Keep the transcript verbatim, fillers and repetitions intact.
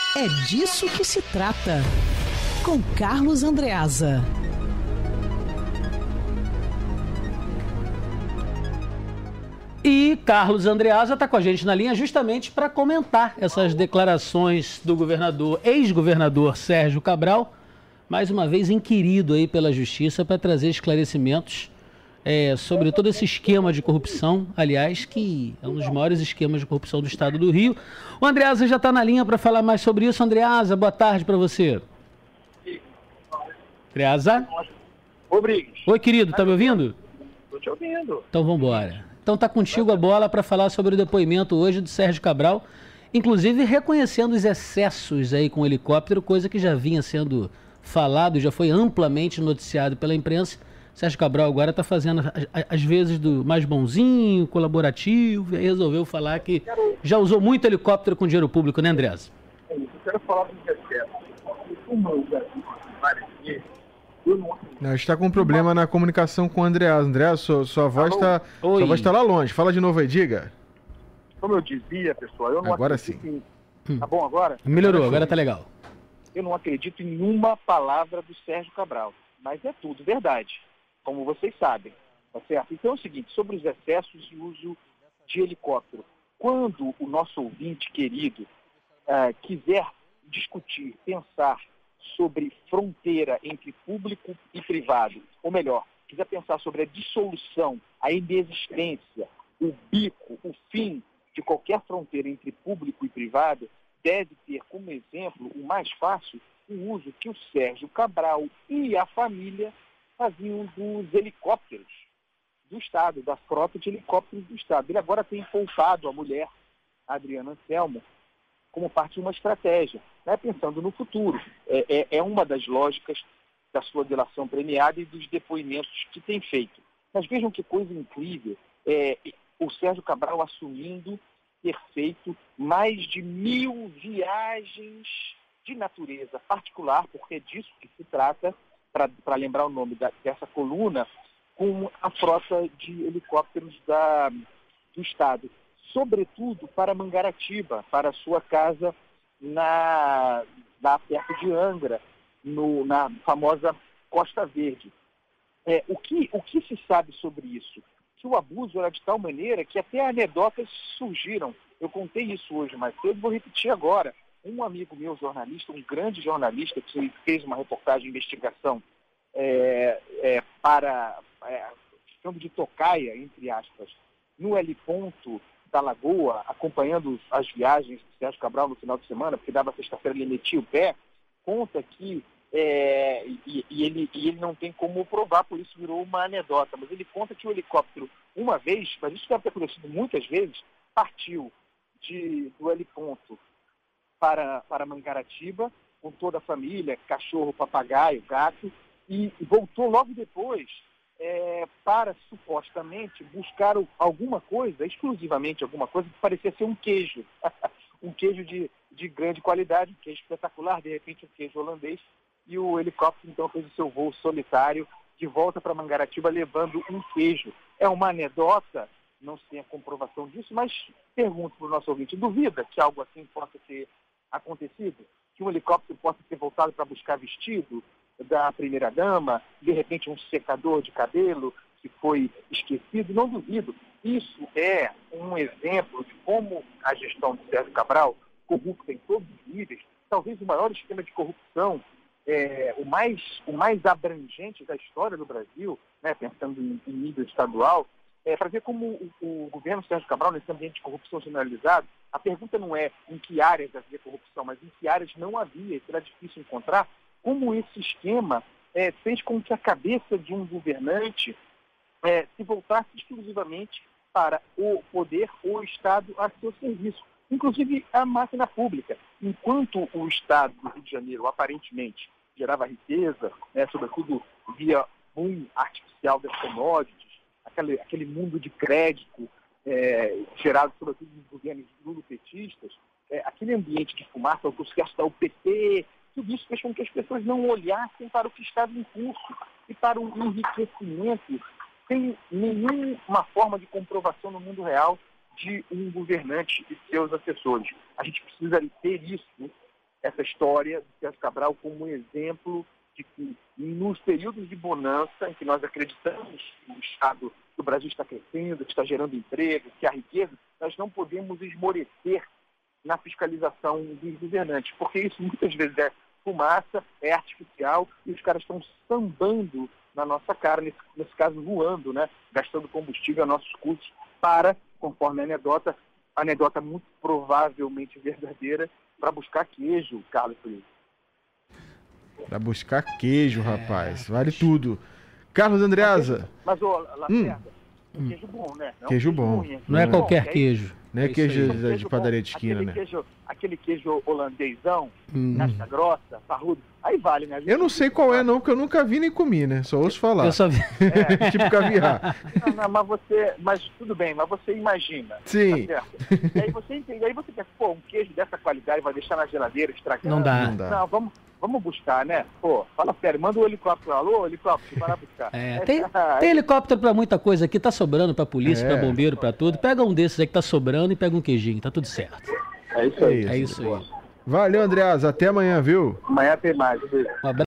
É disso que se trata. Com Carlos Andreasa. E Carlos Andreasa está com a gente na linha justamente para comentar essas declarações do governador, ex-governador Sérgio Cabral, mais uma vez inquirido aí pela Justiça para trazer esclarecimentos é, sobre todo esse esquema de corrupção, aliás, que é um dos maiores esquemas de corrupção do estado do Rio. O Andreasa já está na linha para falar mais sobre isso. Andreasa, boa tarde para você. Andreasa? Rodrigues. Oi, querido, tá me ouvindo? Estou te ouvindo. Então vamos embora. Então tá contigo a bola para falar sobre o depoimento hoje do Sérgio Cabral, inclusive reconhecendo os excessos aí com o helicóptero, coisa que já vinha sendo falado, já foi amplamente noticiado pela imprensa. Sérgio Cabral agora está fazendo, às vezes, do mais bonzinho, colaborativo, e aí resolveu falar que já usou muito helicóptero com dinheiro público, né, Andreasa? Eu quero falar dos excessos. Como eu já disse várias vezes, eu não acredito. A gente está com um problema na comunicação com o Andreasa. Andreasa, sua, sua voz está sua voz tá lá longe. Fala de novo aí, diga. Como eu dizia, pessoal, eu não Agora acredito sim. em... Tá bom agora? Melhorou, agora tá legal. Eu não acredito em uma palavra do Sérgio Cabral, mas é tudo verdade, como vocês sabem, tá certo? Então é o seguinte, sobre os excessos de uso de helicóptero, quando o nosso ouvinte querido uh, quiser discutir, pensar sobre fronteira entre público e privado, ou melhor, quiser pensar sobre a dissolução, a inexistência, o bico, o fim de qualquer fronteira entre público e privado, deve ter como exemplo, o mais fácil, o uso que o Sérgio Cabral e a família faziam dos helicópteros do Estado, da frota de helicópteros do Estado. Ele agora tem poupado a mulher, a Adriana Anselmo, como parte de uma estratégia, né, pensando no futuro. É, é, é uma das lógicas da sua delação premiada e dos depoimentos que tem feito. Mas vejam que coisa incrível, é, o Sérgio Cabral assumindo ter feito mais de mil viagens de natureza particular, porque é disso que se trata, para lembrar o nome da, dessa coluna, com a frota de helicópteros da, do Estado. Sobretudo para Mangaratiba, para a sua casa na, lá perto de Angra, no, na famosa Costa Verde. É, o, que, o que se sabe sobre isso? Que o abuso era de tal maneira que até anedotas surgiram. Eu contei isso hoje mais cedo, vou repetir agora. Um amigo meu, jornalista, um grande jornalista, que fez uma reportagem de investigação é, é, para, é, ficando de tocaia, entre aspas, no heliponto da Lagoa, acompanhando as viagens do Sérgio Cabral no final de semana, porque dava sexta-feira, ele metia o pé, conta que É, e, e, ele, e ele não tem como provar, por isso virou uma anedota, mas ele conta que o helicóptero, uma vez, mas isso deve ter acontecido muitas vezes, partiu de, do heliponto para, para Mangaratiba, com toda a família, cachorro, papagaio, gato, e, e voltou logo depois é, para, supostamente, buscar alguma coisa, exclusivamente alguma coisa, que parecia ser um queijo, um queijo de, de grande qualidade, um queijo espetacular, de repente um queijo holandês, e o helicóptero, então, fez o seu voo solitário de volta para Mangaratiba levando um queijo. É uma anedota, não se tem a comprovação disso, mas pergunto para o nosso ouvinte, duvida que algo assim possa ter acontecido? Que um helicóptero possa ter voltado para buscar vestido da primeira-dama, de repente um secador de cabelo que foi esquecido? Não duvido. Isso é um exemplo de como a gestão de Sérgio Cabral, corrupta em todos os níveis, talvez o maior esquema de corrupção, É, o, mais, o mais abrangente da história do Brasil, né, pensando em, em nível estadual, é, para ver como o, o governo Sérgio Cabral, nesse ambiente de corrupção generalizada, a pergunta não é em que áreas havia corrupção, mas em que áreas não havia, e será difícil encontrar, como esse esquema é, fez com que a cabeça de um governante é, se voltasse exclusivamente para o poder ou o Estado a seu serviço, inclusive a máquina pública. Enquanto o Estado do Rio de Janeiro, aparentemente, gerava riqueza, né, sobretudo via boom artificial das commodities, aquele, aquele mundo de crédito é, gerado sobretudo nos governos lulopetistas, é, aquele ambiente de fumaça, o sucesso da U P P, tudo isso fez com que as pessoas não olhassem para o que estava em curso e para o enriquecimento sem nenhuma forma de comprovação no mundo real de um governante e seus assessores. A gente precisa ter isso essa história do Sérgio Cabral como um exemplo de que, nos períodos de bonança, em que nós acreditamos que o Estado do Brasil está crescendo, que está gerando emprego, que há riqueza, nós não podemos esmorecer na fiscalização dos governantes, porque isso muitas vezes é fumaça, é artificial, e os caras estão sambando na nossa cara, nesse, nesse caso voando, né? Gastando combustível a nossos custos para, conforme a anedota, anedota muito provavelmente verdadeira, para buscar queijo, Carlos Felipe. Para buscar queijo, rapaz. Vale tudo. Carlos Andreasa. Mas, ô, Lacerda, hum. queijo bom, né? Não queijo bom. Ruim, não é bom. qualquer é queijo. Não é, é queijo de, queijo de padaria de bom, esquina, aquele né? Queijo, aquele queijo holandêsão, hum. casca grossa, parrudo, aí vale, né? Eu não sei qual é, não, porque eu nunca vi nem comi, né? Só ouço falar. Eu só vi. É, tipo caviar. Não, não, mas você, mas tudo bem, mas você imagina. Sim. Tá certo? E aí você entende, aí você pensa, pô, um queijo dessa qualidade vai deixar na geladeira estragando. Não dá. Não dá. Não, vamos, vamos buscar, né? Pô, fala sério, manda o helicóptero. Alô, helicóptero, para buscar. É, tem, tem helicóptero pra muita coisa aqui, tá sobrando pra polícia, É. pra bombeiro, pra tudo. Pega um desses aí que tá sobrando e pega um queijinho, tá tudo certo. É isso aí. É isso aí. Valeu, Andreasa. Até amanhã, viu? Amanhã tem mais. Um abraço.